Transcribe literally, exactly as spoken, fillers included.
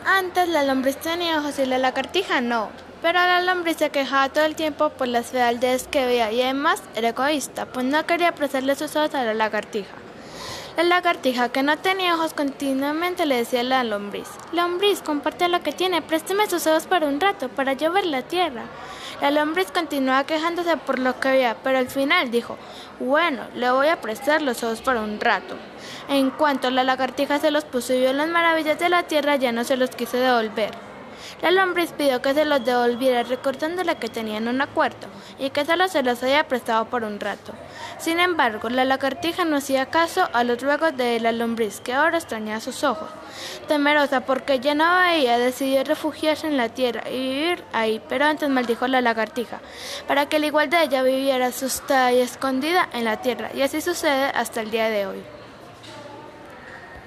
Antes la lombriz tenía ojos y la lagartija no, pero la lombriz se quejaba todo el tiempo por las fealdades que veía y además era egoísta, pues no quería prestarle sus ojos a la lagartija. La lagartija, que no tenía ojos, continuamente le decía a la lombriz: «Lombriz, comparte lo que tiene, présteme sus ojos por un rato, para yo ver la tierra». La lombriz continuaba quejándose por lo que veía, pero al final dijo: «Bueno, le voy a prestar los ojos por un rato». En cuanto la lagartija se los puso y vio las maravillas de la tierra, ya no se los quiso devolver. La lombriz pidió que se los devolviera, recordándole que tenían un acuerdo y que solo se los había prestado por un rato. Sin embargo, la lagartija no hacía caso a los ruegos de la lombriz, que ahora extrañaba sus ojos. Temerosa porque ya no veía, decidió refugiarse en la tierra y vivir ahí, pero antes maldijo a la lagartija, para que al igual de ella viviera asustada y escondida en la tierra, y así sucede hasta el día de hoy.